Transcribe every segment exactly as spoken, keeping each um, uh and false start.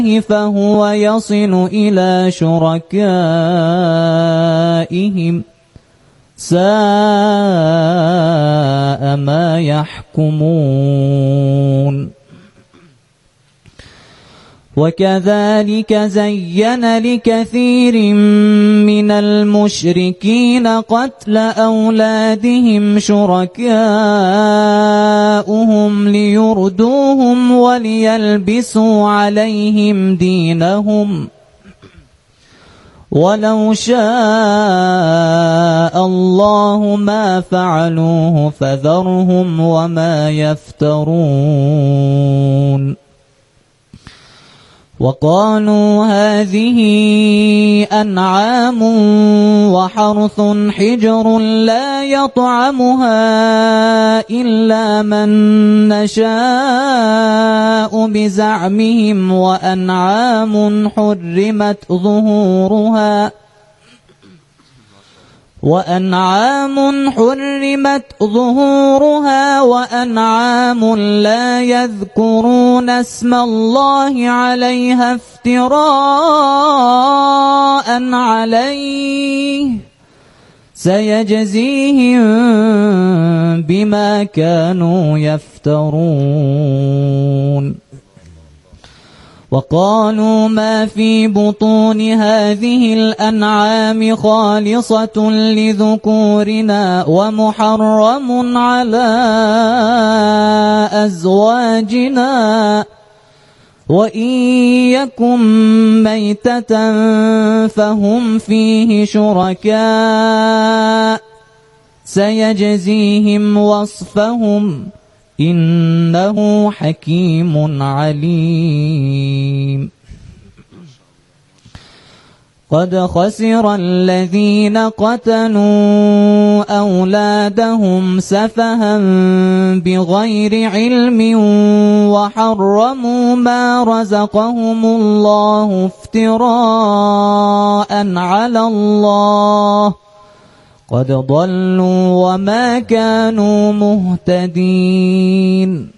فهو يصل إلى شركائهم ساء ما يحكمون. وكذلك زين لكثير من المشركين قتل أولادهم شركاؤهم ليردوهم وليلبسوا عليهم دينهم ولو شاء الله ما فعلوه فذرهم وما يفترون. وقالوا هذه أنعام وحرث حجر لا يطعمها إلا من نشاء بزعمهم وأنعام حرمت ظهورها وأنعام حرمت ظهورها وأنعام لا يذكرون اسم الله عليها افتراء عليه سيجزيهم بما كانوا يفترون. وقالوا ما في بطون هذه الأنعام خالصة لذكورنا ومحرم على أزواجنا وإن يكن ميتة فهم فيه شركاء سيجزيهم وصفهم إنه حكيم عليم. قد خسر الذين قتلوا أولادهم سفها بغير علم وحرموا ما رزقهم الله افتراء على الله قد ضلوا وما كانوا مهتدين.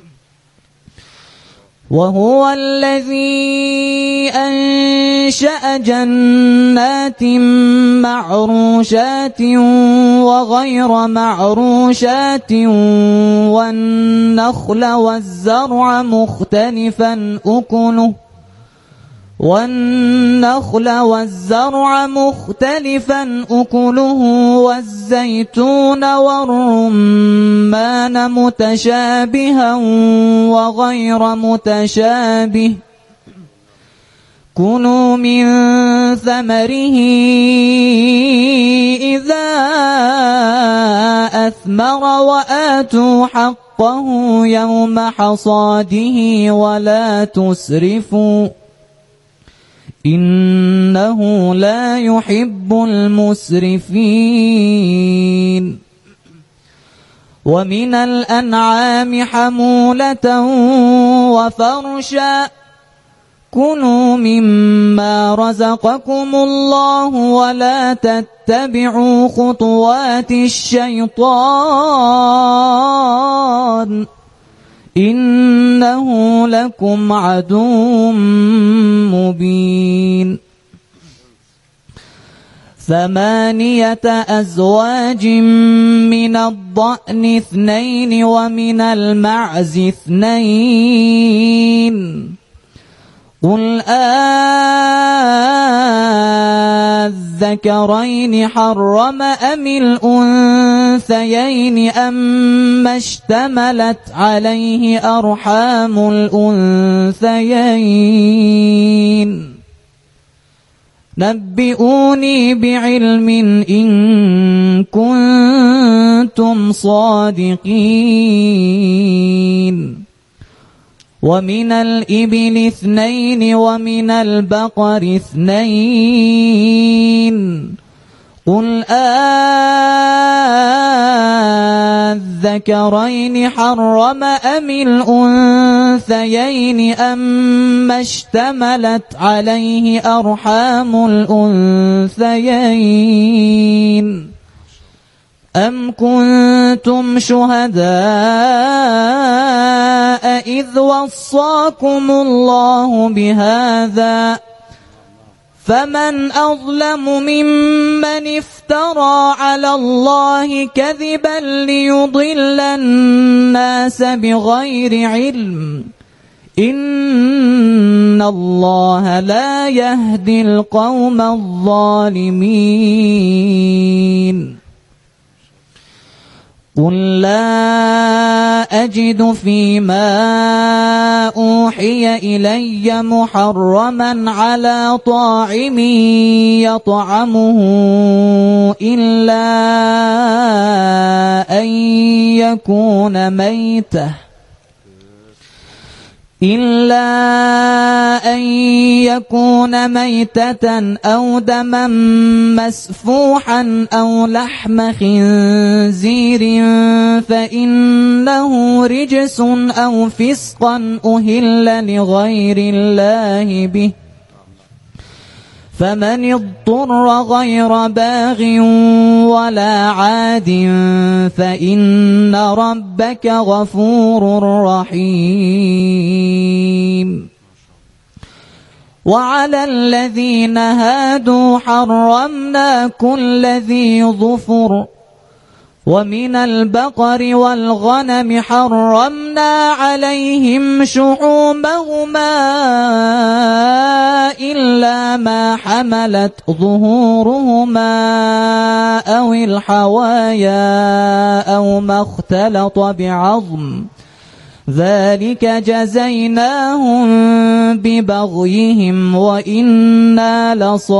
وهو الذي أنشأ جنات معروشات وغير معروشات والنخل والزرع مختلفا أكله والنخل والزرع مختلفا أكله والزيتون والرمان متشابها وغير متشابه كلوا من ثمره إذا أثمر وآتوا حقه يوم حصاده ولا تسرفوا إنه لا يحب المسرفين. ومن الأنعام حمولة وفرشا كلوا مما رزقكم الله ولا تتبعوا خطوات الشيطان إنه لكم عدو مبين. ثمانية أزواج من الضأن اثنين ومن المعز اثنين قل أذكرين حرم أم الأنثيين أما اشتملت عليه أرحام الأنثيين نبئوني بعلم إن كنتم صادقين. ومن الإبل اثنين ومن البقر اثنين قل أذكرين حرم أم الأنثيين أما اشتملت عليه أرحام الأنثيين أم كنتم شهداء إذ وصاكم الله بهذا فمن أظلم ممن افترى على الله كذبا ليضل الناس بغير علم إن الله لا يهدي القوم الظالمين. قل لا أجد فيما أوحي إلي محرما على طاعم يطعمه إلا أن يكون ميتة إلا أن يكون ميتة أو دما مسفوحا أو لحم خنزير فإنه رجس أو فسقا أهل لغير الله به فمن اضطر غير باغ ولا عاد فإن ربك غفور رحيم. وعلى الذين هادوا حرمنا كل ذي ظفر ومن البقر والغنم حرمنا عليهم شحومهما إلا ما حملت ظهورهما أو الحوايا أو ما اختلط بعظم ذلك جزيناهم ببغيهم وإنا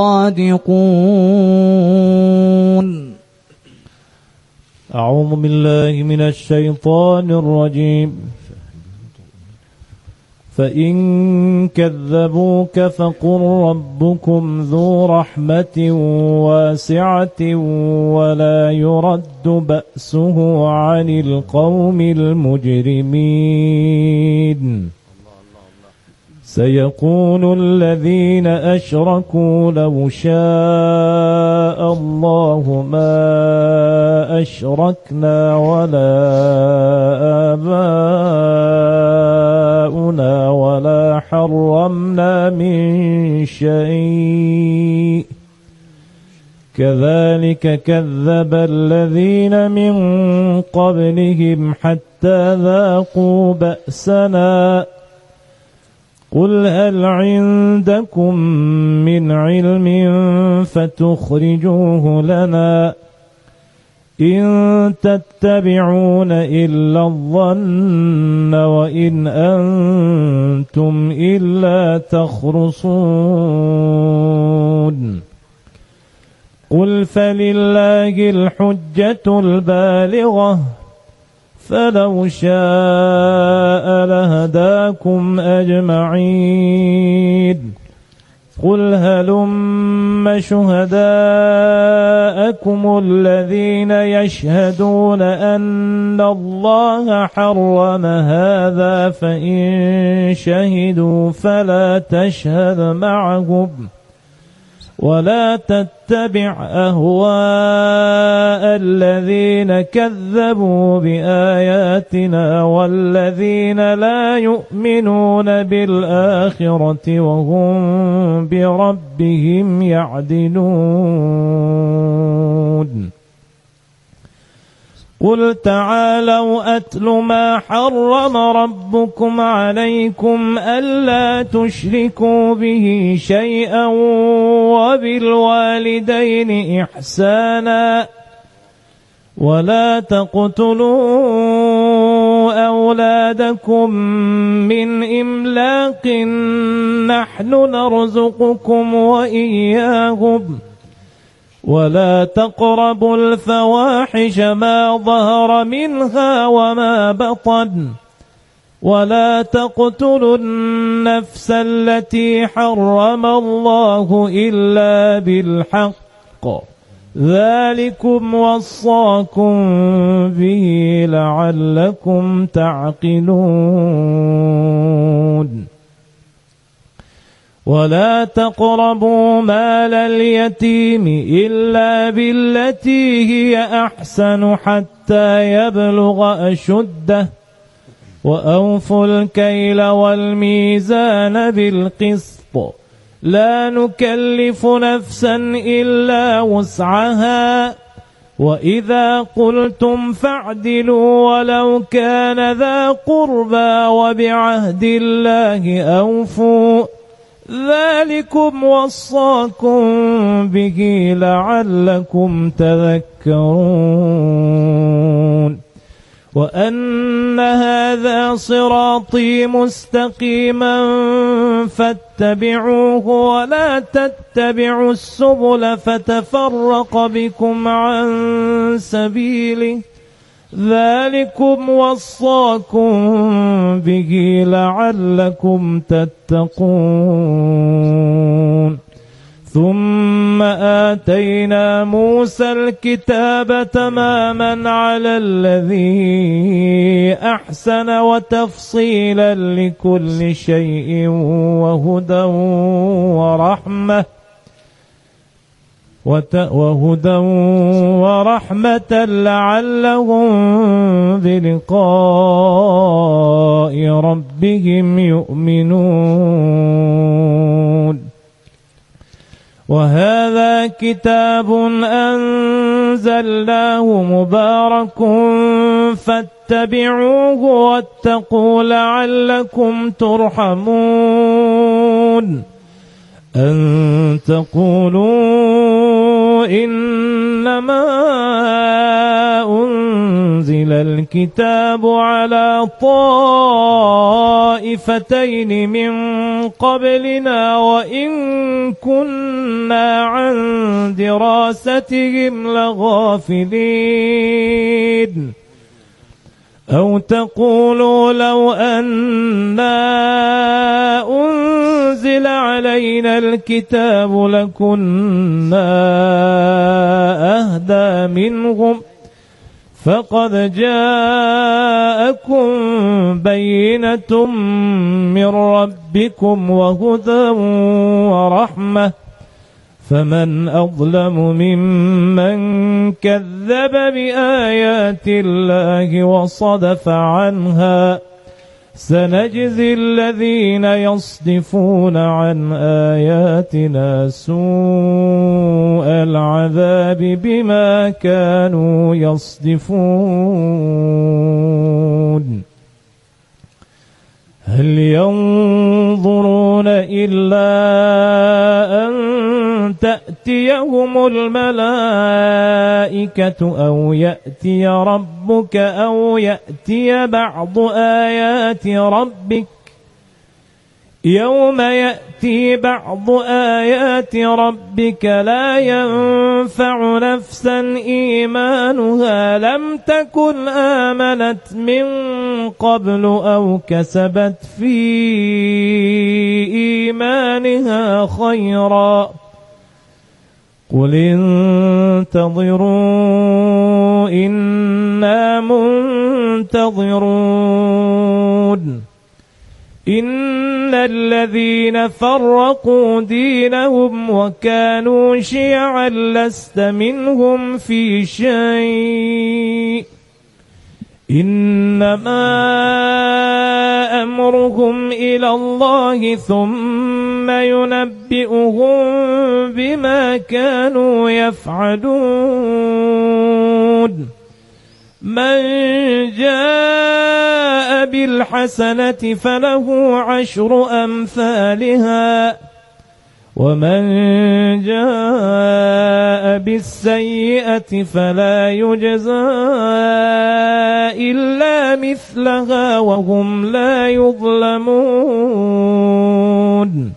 لصادقون. أعوذ بالله من الشيطان الرجيم. فإن كذبوك فقل ربكم ذو رحمة واسعة ولا يرد بأسه عن القوم المجرمين. سيقول الذين أشركوا لو شاء الله ما أشركنا ولا آباؤنا ولا حرمنا من شيء كذلك كذب الذين من قبلهم حتى ذاقوا بأسنا قل هل عندكم من علم فتخرجوه لنا إن تتبعون إلا الظن وإن أنتم إلا تخرصون قل فلله الحجة البالغة فلو شاء لهداكم أجمعين قل هلم شهداءكم الذين يشهدون أن الله حرم هذا فإن شهدوا فلا تشهد معهم ولا تتبع أهواء الذين كذبوا بآياتنا والذين لا يؤمنون بالآخرة وهم بربهم يعدلون قل تعالوا أتل ما حرم ربكم عليكم ألا تشركوا به شيئا وبالوالدين إحسانا ولا تقتلوا أولادكم من إملاق نحن نرزقكم وإياهم ولا تقربوا الفواحش ما ظهر منها وما بطن ولا تقتلوا النفس التي حرم الله إلا بالحق ذلكم وصاكم به لعلكم تعقلون ولا تقربوا مال اليتيم إلا بالتي هي أحسن حتى يبلغ أشده وأوفوا الكيل والميزان بالقسط لا نكلف نفسا إلا وسعها وإذا قلتم فاعدلوا ولو كان ذا قربى وبعهد الله أوفوا ذلكم وصاكم به لعلكم تذكرون وأن هذا صراطي مستقيما فاتبعوه ولا تتبعوا السبل فتفرق بكم عن سبيله ذلكم وصاكم به لعلكم تتقون ثم آتينا موسى الكتاب تماما على الذي أحسن وتفصيلا لكل شيء وهدى ورحمة وهدى ورحمة لعلهم بلقاء ربهم يؤمنون وهذا كتاب أنزلناه مبارك فاتبعوه واتقوا لعلكم ترحمون أن تقولوا إنما أنزل الكتاب على طائفتين من قبلنا وإن كنا عن دراستهم لغافلين أو تقولوا لو أنا أنزل علينا الكتاب لكنا أهدى منهم فقد جاءكم بينة من ربكم وهدى ورحمة فمن أظلم ممن كذب بآيات الله وصدف عنها سنجزي الذين يصدفون عن آياتنا سوء العذاب بما كانوا يصدفون هل ينظرون إلا أن تأتيهم الملائكة أو يأتي ربك أو يأتي بعض آيات ربك يوم يأتي بعض آيات ربك لا ينفع نفسا إيمانها لم تكن آمنت من قبل أو كسبت في إيمانها خيرا قل انتظروا إنا منتظرون إن الذين فرقوا دينهم وكانوا شيعا لست منهم في شيء إنما أمرهم إلى الله ثم ينبئهم بما كانوا يفعلون من جاء بالحسنة فله عشر أمثالها ومن جاء بالسيئة فلا يجزى إلا مثلها وهم لا يظلمون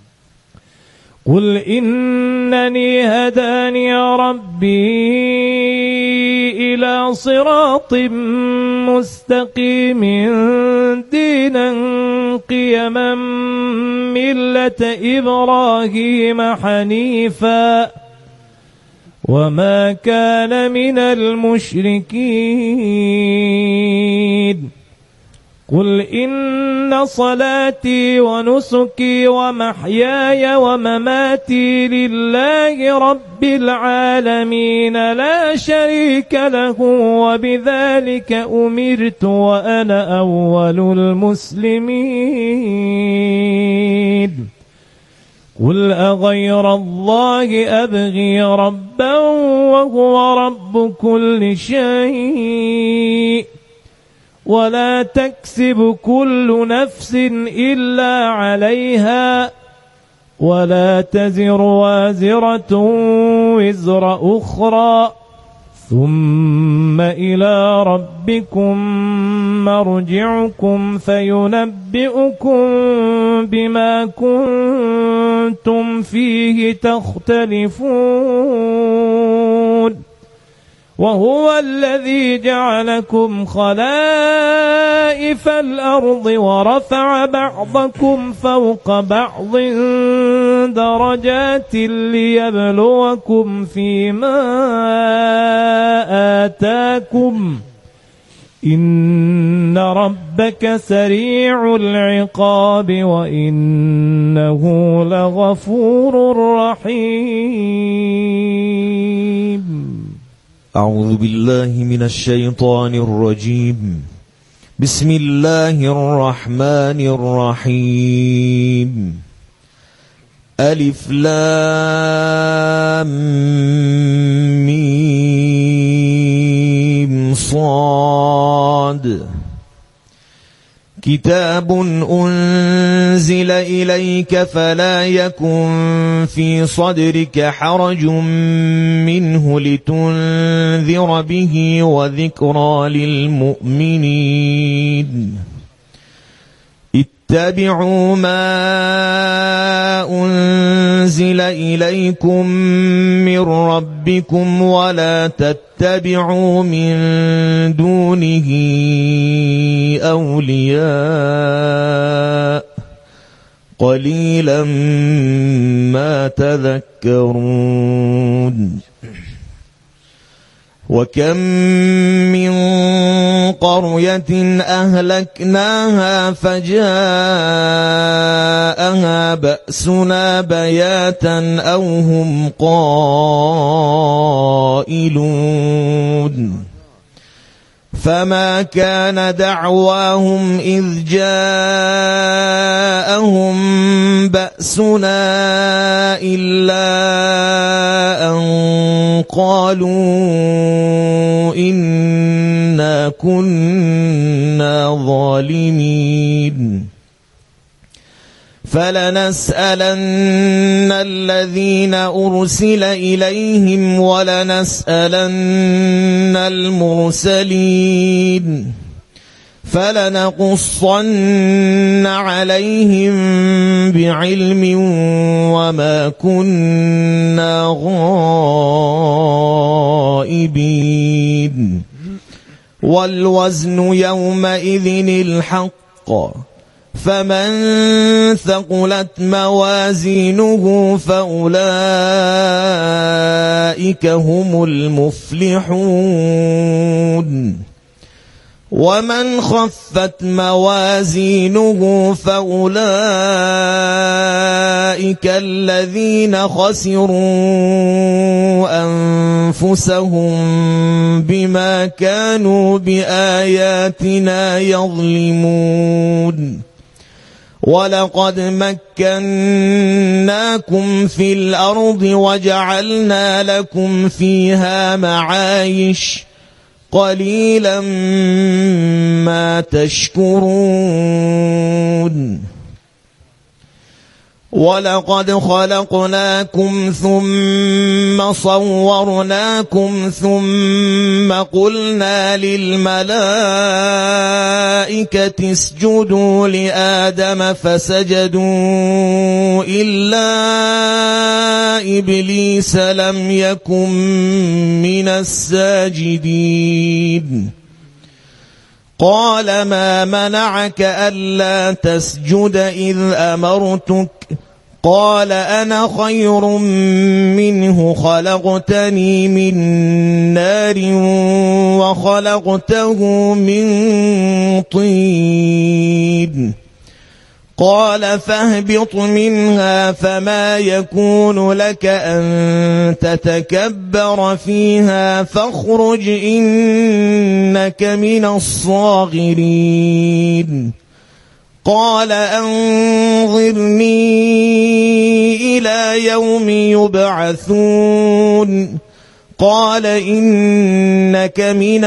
قل إنني هداني ربي إلى صراط مستقيم دينا قيما ملة إبراهيم حنيفا وما كان من المشركين قل إن صلاتي ونسكي ومحياي ومماتي لله رب العالمين لا شريك له وبذلك أمرت وأنا أول المسلمين قل أغير الله أبغي ربا وهو رب كل شيء ولا تكسب كل نفس إلا عليها ولا تزر وازرة وزر أخرى ثم إلى ربكم مرجعكم فينبئكم بما كنتم فيه تختلفون وهو الذي جعلكم خلائف الأرض ورفع بعضكم فوق بعض درجات ليبلوكم فيما آتاكم إن ربك سريع العقاب وإنه لغفور رحيم. أعوذ بالله من الشيطان الرجيم. بسم الله الرحمن الرحيم. ألف لام ميم صاد كتاب أنزل إليك فلا يكن في صدرك حرج منه لتنذر به وذكرى للمؤمنين اتبعوا ما أنزل إليكم من ربكم ولا تتبعوا من دونه أولياء قليلا ما تذكرون. وكم من قرية أهلكناها فجاءها بأسنا بياتا أو هم قائلون فما كان دعواهم إذ جاءهم بأسنا إلا أن قالوا إنا كنا ظالمين فلنسألن الذين أرسل إليهم ولنسألن المرسلين فلنقصن عليهم بعلم وما كنا غائبين والوزن يومئذ الحق فمن ثقلت موازينه فأولئك هم المفلحون ومن خفت موازينه فأولئك الذين خسروا أنفسهم بما كانوا بآياتنا يظلمون ولقد مكناكم في الأرض وجعلنا لكم فيها معايش قليلا ما تشكرون ولقد خلقناكم ثم صورناكم ثم قلنا للملائكة اسجدوا لآدم فسجدوا إلا إبليس لم يكن من الساجدين قال ما منعك ألا تسجد إذ أمرتك قال أنا خير منه خلقتني من نار وخلقته من طين قال فاهبط منها فما يكون لك أن تتكبر فيها فاخرج إنك من الصاغرين قال أنظرني إلى يوم يبعثون قال إنك من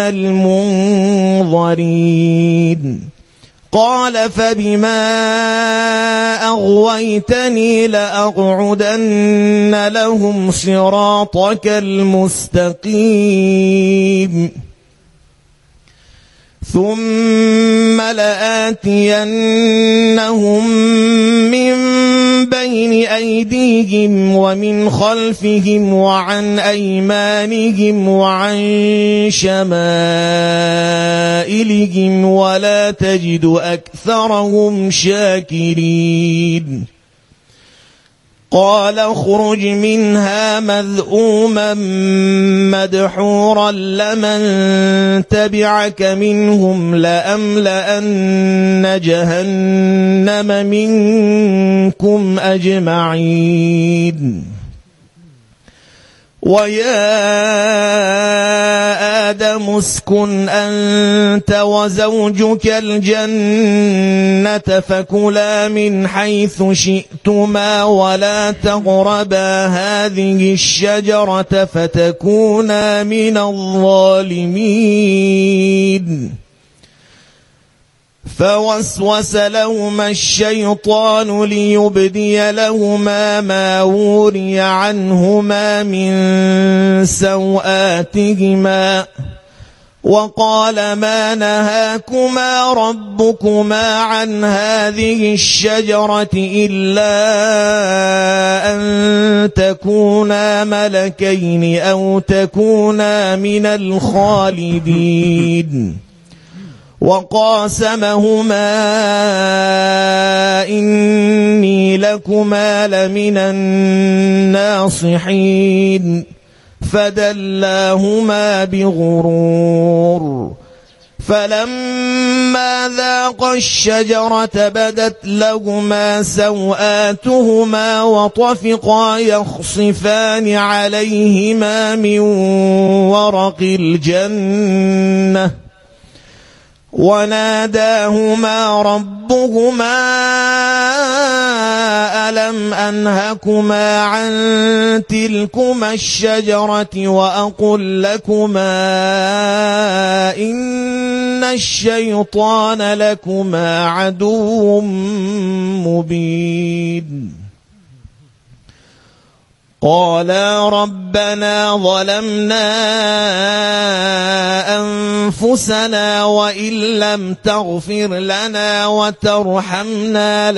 المنظرين قال فبما أغويتني لأقعدن لهم صراطك المستقيم ثم لآتينهم من بين أيديهم ومن خلفهم وعن أيمانهم وعن شمائلهم ولا تجد أكثرهم شاكرين قال اخرج منها مذءوما مدحورا لمن تبعك منهم لأملأن جهنم منكم أجمعين ويا آدم اسكن أنت وزوجك الجنة فكلا من حيث شئتما ولا تقربا هذه الشجرة فتكونا من الظالمين فوسوس لهما الشيطان ليبدي لهما ما وري عنهما من سوآتهما وقال ما نهاكما ربكما عن هذه الشجرة إلا أن تكونا ملكين أو تكونا من الخالدين وقاسمهما إني لكما لمن الناصحين فدلاهما بغرور فلما ذاقا الشجرة بدت لهما سوآتهما وطفقا يخصفان عليهما من ورق الجنة وناداهما ربهما ألم أنهكما عن تلكما الشجرة وأقل لكما إن الشيطان لكما عدو مبين قالا ربنا ظلمنا أنفسنا وإن لم تغفر لنا وترحمنا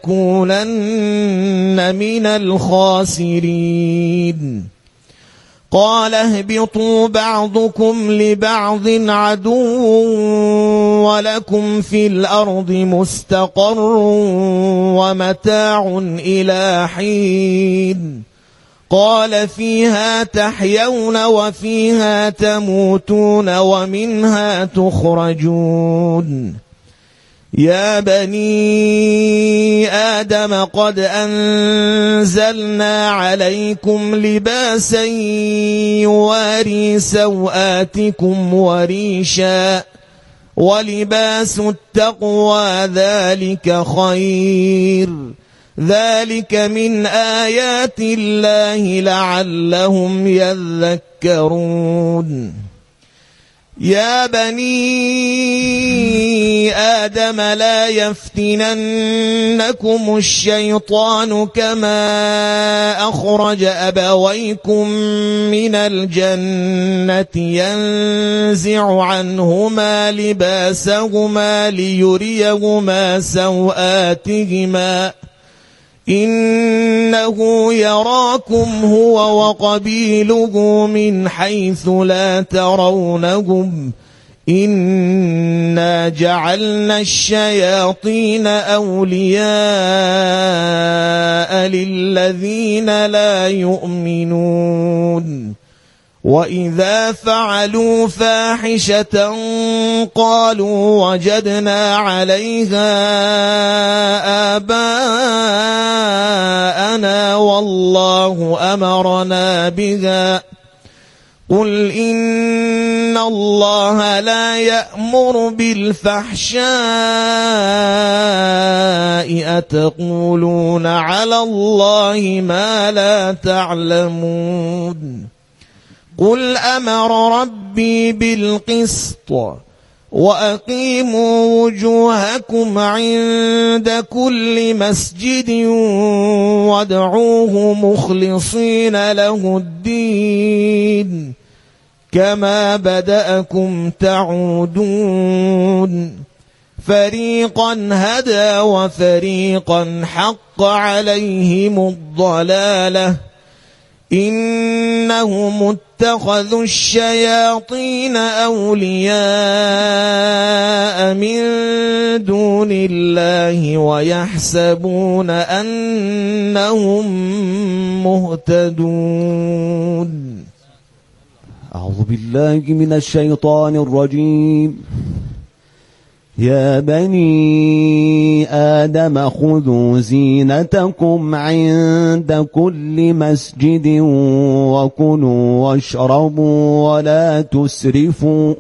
لنكونن من الخاسرين قال اهبطوا بعضكم لبعض عدو ولكم في الأرض مستقر ومتاع إلى حين قال فيها تحيون وفيها تموتون ومنها تخرجون يا بني آدم قد أنزلنا عليكم لباسا يواري سوآتكم وريشا ولباس التقوى ذلك خير ذلك من آيات الله لعلهم يذكرون يا بني آدم لا يفتننكم الشيطان كما أخرج أبويكم من الجنة ينزع عنهما لباسهما ليريهما سوآتهما إنه يراكم هو وقبيله من حيث لا ترونهم إنا جعلنا الشياطين أولياء للذين لا يؤمنون وإذا فعلوا فاحشة قالوا وجدنا عليها آباءنا والله أمرنا بها قل إن الله لا يأمر بالفحشاء أتقولون على الله ما لا تعلمون قل أمر ربي بالقسط وأقيموا وجوهكم عند كل مسجد وادعوه مخلصين له الدين كما بدأكم تعودون فريقا هدى وفريقا حق عليهم الضلالة إنهم اتخذوا الشياطين أولياء من دون الله ويحسبون أنهم مهتدون. أعوذ بالله من الشيطان الرجيم. يا بني آدم خذوا زينتكم عند كل مسجد وكلوا واشربوا ولا تسرفوا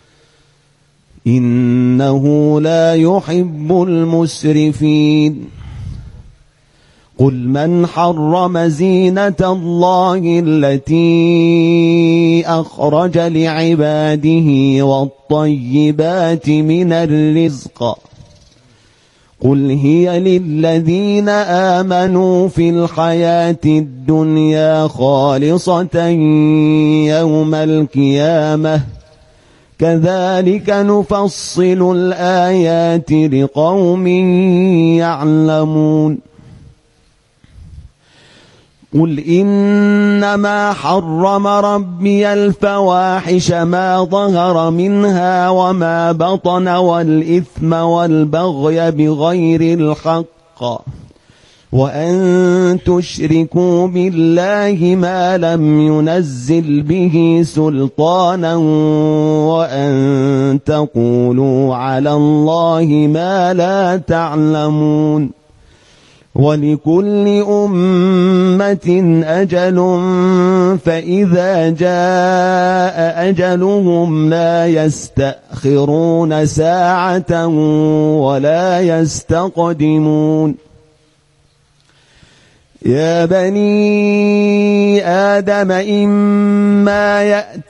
إنه لا يحب المسرفين قل من حرم زينة الله التي أخرج لعباده والطيبات من الرزق قل هي للذين آمنوا في الحياة الدنيا خالصة يوم القيامة كذلك نفصل الآيات لقوم يعلمون قل إنما حرم ربي الفواحش ما ظهر منها وما بطن والإثم والبغي بغير الحق وأن تشركوا بالله ما لم ينزل به سلطانا وأن تقولوا على الله ما لا تعلمون ولكل أمة أجل فإذا جاء أجلهم لا يستأخرون ساعة ولا يستقدمون يا بني آدم إما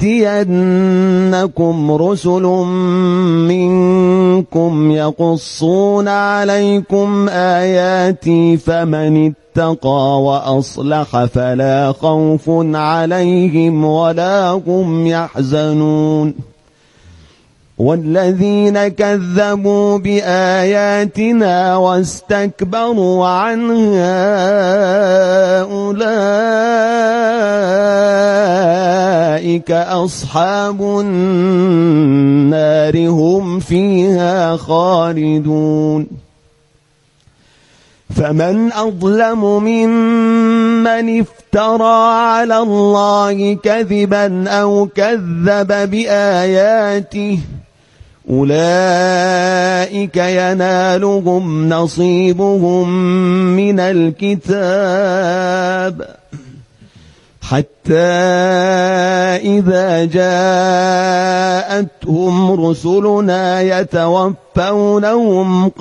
يأتينكم رسل منكم يقصون عليكم آياتي فمن اتقى وأصلح فلا خوف عليهم ولا هم يحزنون والذين كذبوا بآياتنا واستكبروا عنها أولئك أصحاب النار هم فيها خالدون فمن أظلم ممن افترى على الله كذبا أو كذب بآياته أولئك ينالهم نصيبهم من الكتاب حتى إذا جاءتهم رسلنا يتوفونهم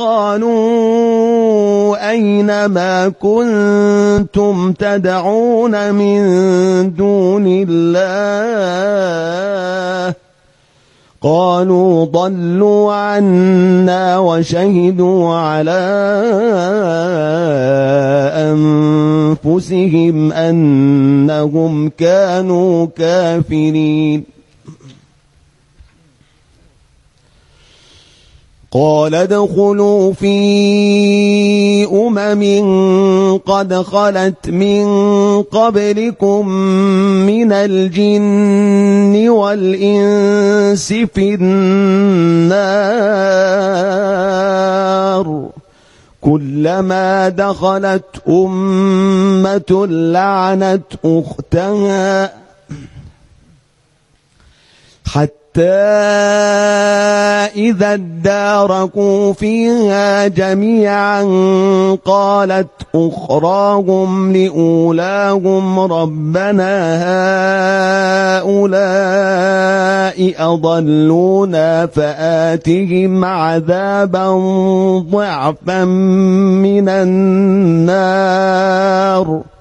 قالوا أين ما كنتم تدعون من دون الله قالوا ضلوا عنا وشهدوا على أنفسهم أنهم كانوا كافرين قال ادخلوا في أمم قد خلت من قبلكم من الجن والإنس في النار كلما دخلت أمة لعنت أختها حتى إذا اداركوا فيها جميعا قالت أخراهم لأولاهم ربنا هؤلاء أضلونا فآتهم عذابا ضعفا من النار